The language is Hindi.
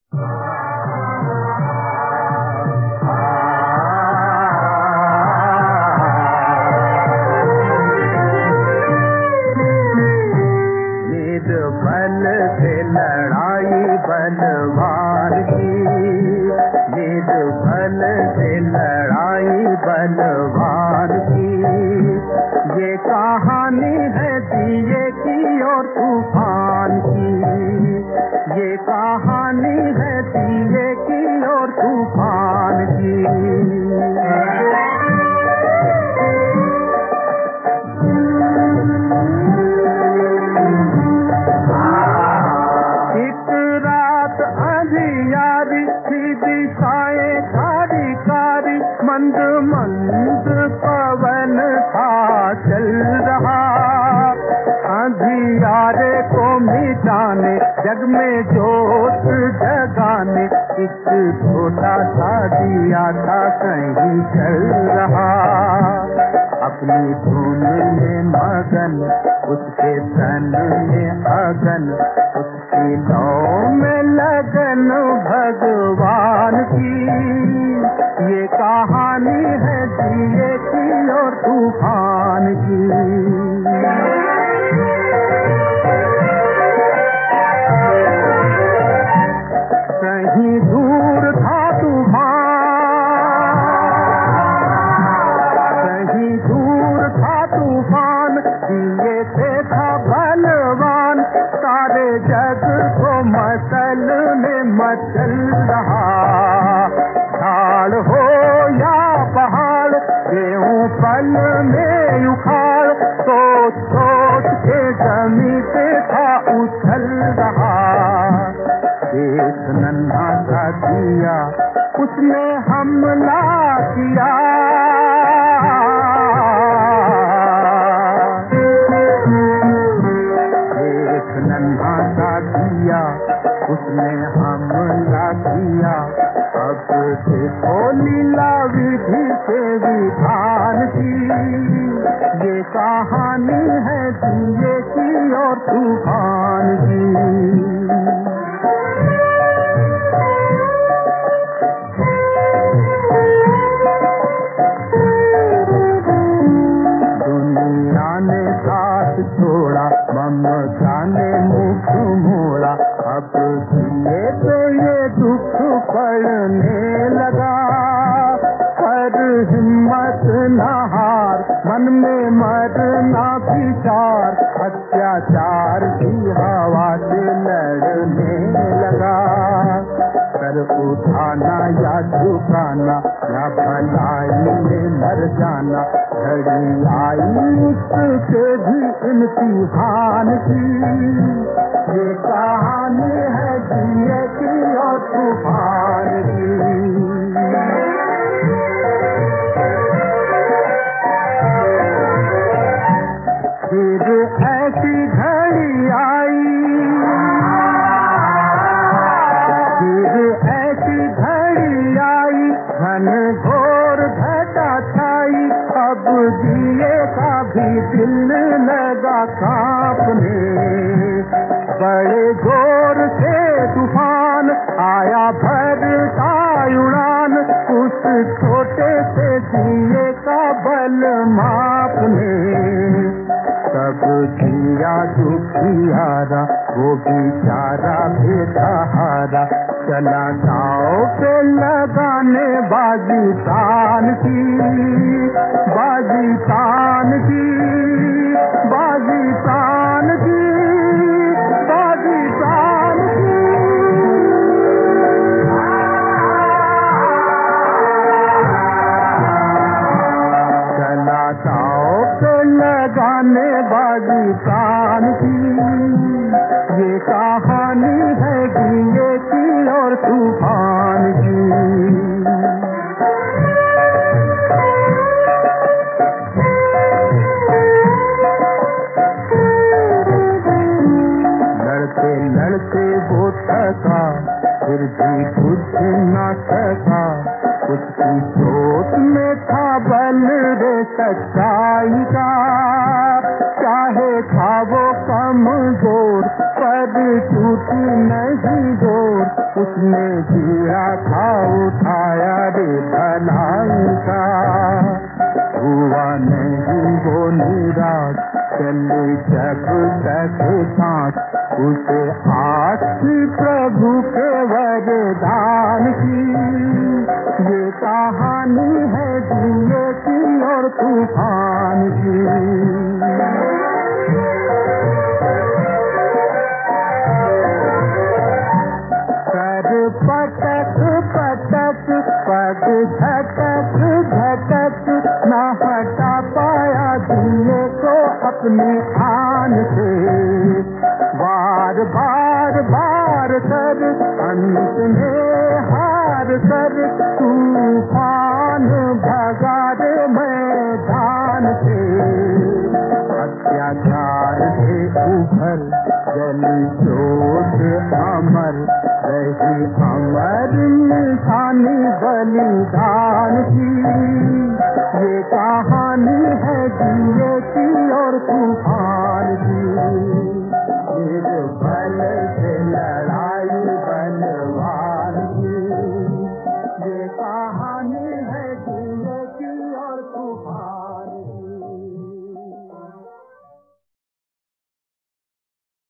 बलवान की, निर्बल से लड़ाई बलवान की, ये कहानी है दिए की और तूफान की, ये कहानी है दिए की और तूफान की। मंद मंद पवन था चल रहा, अंधियारे को मिटाने जग में जोत जगाने, एक छोटा सा दिया था कहीं चल रहा। अपनी धुन में मगन उसके तन में अगन, उसकी लौ में लगन भगवान की, ये कहानी है दिए की और तूफान की। कहीं दूर था तूफान, कहीं दूर था तूफान, दिए से था बलवान, सारे जग को मचलने मचल रहा। ढाल हो या पहाड़, गेहूं पल में उखाड़, सोच सोच के जमीन पे था उछल रहा। एक नन्हा सा दिया उसने हमला किया, एक नन्हा सा दिया उसने हमला किया। अब देखो लीला विधि से विधान की, ये कहानी है दिए की और तूफान की। दुनिया ने साथ छोड़ा, ममता ने मुख मोड़ा, अब दिए तो ये दुख पड़ने लगा। पर हिम्मत न हार, मन में मरना विचार, अत्याचार की हवा से लड़ने लगा। कर उठाना या झुकाना, या भलाई में मर जाना, घड़ी आई उसके भी इम्तिहान की, ये कहानी है दिए की और तूफान की। फिर ऐसी घड़ी आई, फिर ऐसी घड़ी आई, घन घोर घटा छाई, अब दिए का भी दिल लगा कांपने। बड़े जोर से तूफान आया भरता उड़ान, उस छोटे से दिए का बल मापने। सब दिया दुखियारा, वो बेचारा बेसहारा, चला गाँव पे लगाने बाजी तान की, बाजी तान की, बाजी तान की, बाजी तान की। चला गाँव पे लगाने बाजी तान की, ये कहानी है दिए की और तूफान की। लड़ते लड़ते वो थका, फिर भी कुछ न सका, उसकी सोच में था बल रे सच्चाई का। चाहे था वो कमजोर, पर टूटी नहीं डोर, उसने दिया था उठाया रे भलाई का। हुआ नहीं वो निराश, चले जब तक सांस, उसे आस थी प्रभु के वरदान की। ये कहानी है दिए की और तूफान की। पटक पटक पग झटक झटक, न हटा पाया दिए को अपने आन से। बार बार बार कर अंत में हार कर, तूफान भगा दे मैदान से। अत्याचार से उभर जली चोट अमर, रही अमर निशानी बलिदान की। ये कहानी है दिए की और तूफान की। निर्बल